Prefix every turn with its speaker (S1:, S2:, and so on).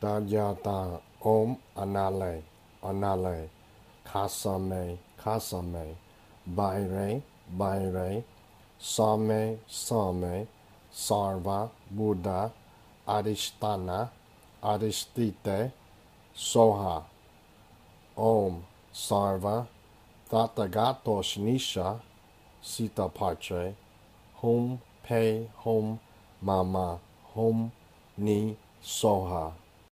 S1: Tajata Om Anale Anale Kasame Kasame Baire Baire Same Same Sarva Buddha Adhisthana Adhisthite Soha Om Sarva Tathagatos Nisha Sita Patre Hum Pe Hum Mama Hum Ni Soha